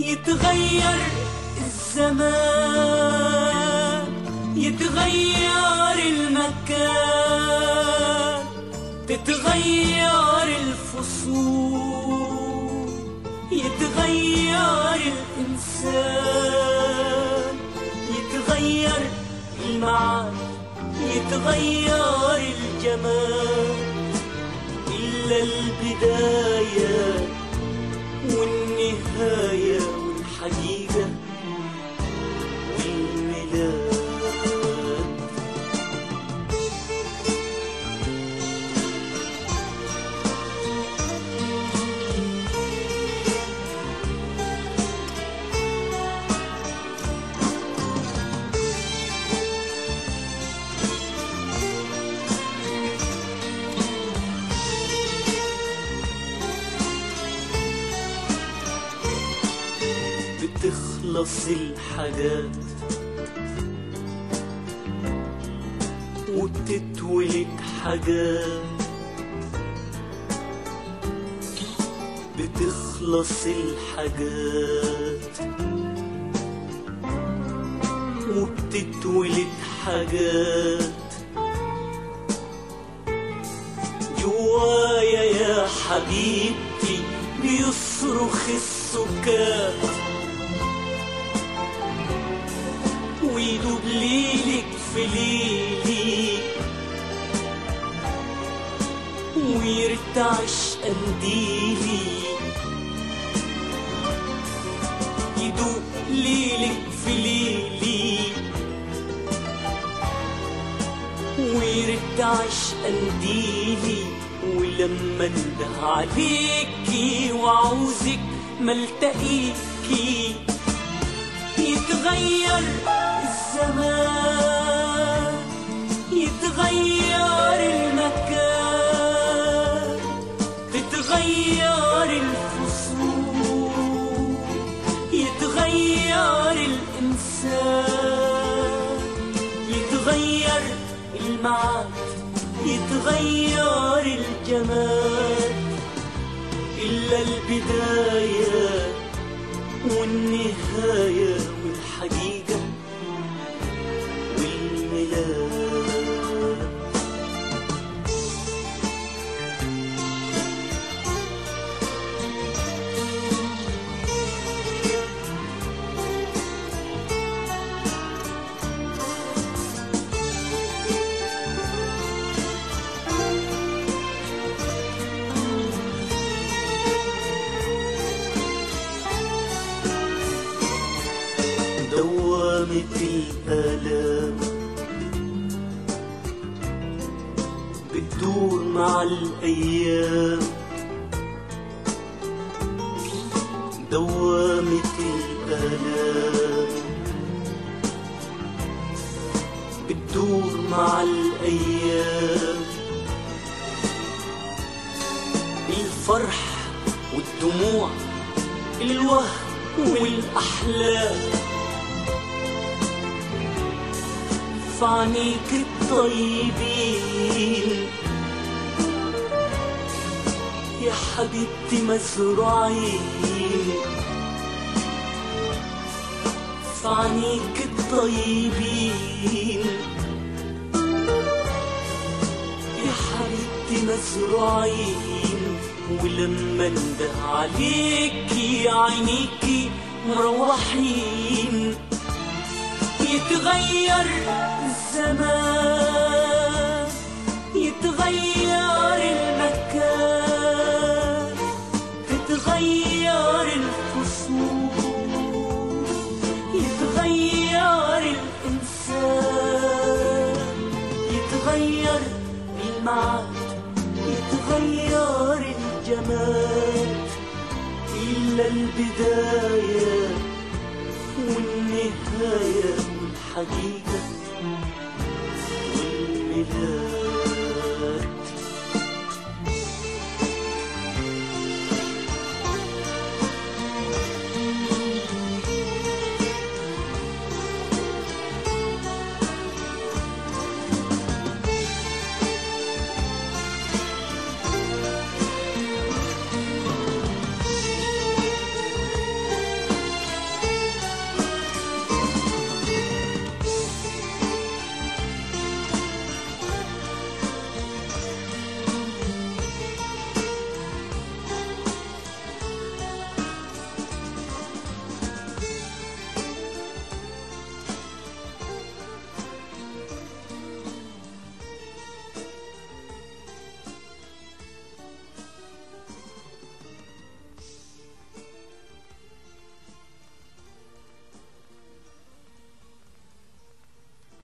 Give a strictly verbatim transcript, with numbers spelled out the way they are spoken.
يتغير الزمان، يتغير المكان، تتغير الفصول، يتغير الإنسان، يتغير المعاد، يتغير الجمال، إلا البداية والنهاية والحقيقة والميلاد. بتخلص الحاجات وبتتولد حاجات، بتخلص الحاجات وبتتولد حاجات. جوايا يا حبيبتي بيصرخ السكات، ويدوب ليلك في ليلي، ويرتعش قنديلي، يدوب ليلك في ليلي، ويرتعش قنديلي. ولما انده عليكي وعوزك ملتقيكي، يتغير الزمان، يتغير المكان، تتغير الفصول، يتغير الإنسان، يتغير المعاد، يتغير الجمال، إلا البداية والنهاية والحقيقة والميلاد. دوامة الآلام بتدور مع الأيام، دوامة الآلام بتدور مع الأيام. الفرح والدموع، الوهم والأحلام، فعنيك الطيبين يا حبيبتي مزروعين، فعنيك الطيبين يا حبيبتي مزروعين. ولما انده عليكي عينيكي مروحين، يتغير الزمان، يتغير المكان، تتغير الفصول، يتغير الإنسان، يتغير المعاد، يتغير الجمال، إلا البداية والنهاية والحقيقة والميلاد.